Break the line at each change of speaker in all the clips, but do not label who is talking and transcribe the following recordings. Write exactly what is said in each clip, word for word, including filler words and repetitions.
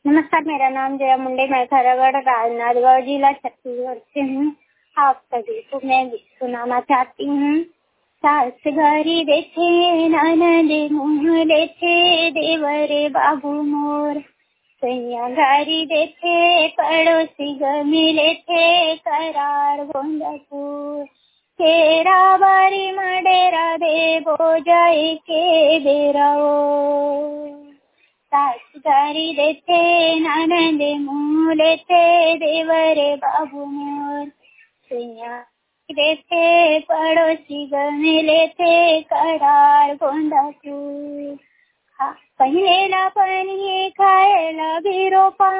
नमस्कार, मेरा नाम जया मुंडे, मैं खैरागढ़ राजनांदगांव जिला छत्तीसगढ़ से हूँ। आप सभी को मैं सुनाना चाहती हूँ। सास घरी देखे ननद मुँह लेथे, देवरे बाबू मोर सैया घरी देखे, पड़ोसी गमिले थे, करार गोंदपुर केरा बारी मडेरा दे बोजाई के बेराओ। सास घरी देथे ननद मुँह लेथे, देवरे बाबू मोर सैया देथे, पड़ोसी गमिले थे, करार गोंदपुर। पहिलेला पनी खायला बिरोपा,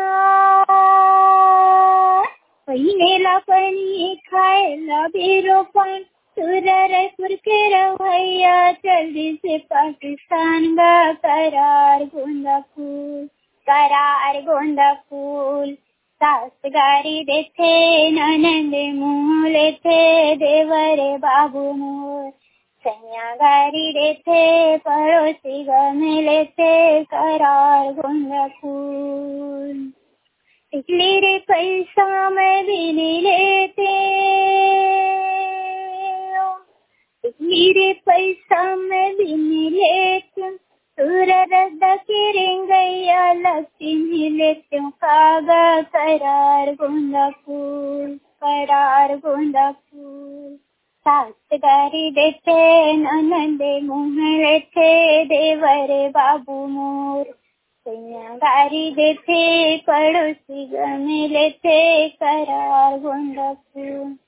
पहिलेला पनी खायला बिरोपा, सुररपुर के रवैया जल्दी से पाकिस्तान गा, करार गोंदपुर करार गोंदपुर। सास गारी देथे ननद मुँह लेथे, देवरे बाबू मोर सैया गारी देथे, पड़ोसी गमिले थे, करार गोंदपुर। टिकली रे पैसा मैं भी नहीं लेते, टिकली रे पैसा मैं भी नहीं लेती, सूर रद्दा के रेंगैया लक्ष्मी लेती हूँ, कागा करार गोंदपुर करार गोंदपुर। सास गारी देथे ननद मुँह लेथे, देवरे बाबू मोर सैया गारी देथे, पड़ोसी गमिले थे, करार गोंदपुर।